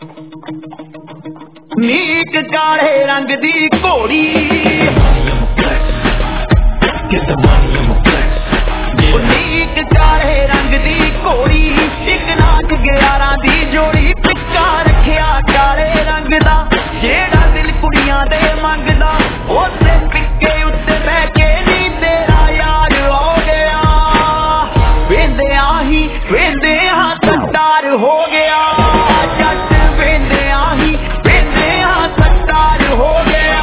नीक काले रंग दी घोड़ी नीक काले रंग दी घोड़ी एक नाच 11 दी जोड़ी पिक्का रखिया काले रंग दा जेड़ा दिल कुड़ियां दे मंगदा उसे पिक्के उत्ते बह के नी तेरा यार हो गया वेंदे आ सट्टार हो गया जट वेंदे आ सट्टार हो गया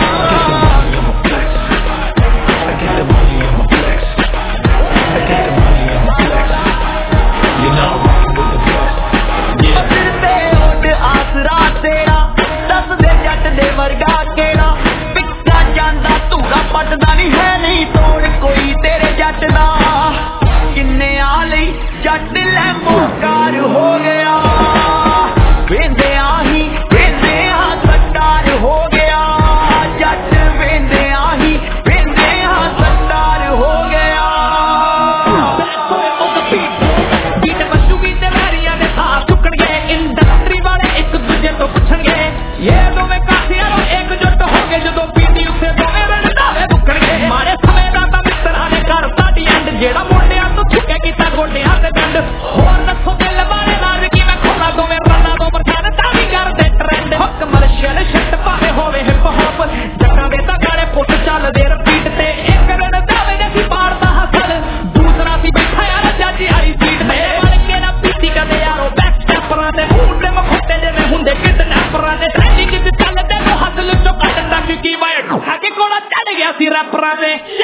आसरा तेरा दस दे जट दे वर्गा केड़ा पिक्का जांदा धूरा पटदा नहीं है नहीं तोड़ कोई तेरे जट दा किन्ने आ लई जट लैम्बो कार हो गया वेंदे आ सट्टार हो गया जट वेंदे आ सट्टार हो गया बीट बचूगी ते वैरियां दे था सुकणगे इंडस्ट्री वाले एक दूजे तो पुछणगे ये दोवें काठियां एकजुट हो गए जदों पीटी उत्ते दोवें रंधावे बुकणगे मारे समय दा तां मित्तरां ने कर साडी एंड जेड़ा मुंडियां तो छुके कीता गोडियां ते गंड होर दसो दिल बारे नाल कि मैं खोला दोवें रन्ना दो मरकान तां भी करदे ट्रेंड हो कमर्शियल शिट पावे होवे हिप हॉप जट्टां दे तां गाने पुट चलदे रिपीट ते एक रन दावे दे सी मारदा हसल दूसरा सी बैठा यार चाची आई सीट ते मार के ना पीती कदे यारो बैक स्टैपरां दे मुंडे मखोटे जिवें हुंदे किडनैपरां दे ट्रेंडिंग च चलदे नो हसल चो कटदा क्योंकि मैं हाके कोला चढ़ गया सी रैपरां दे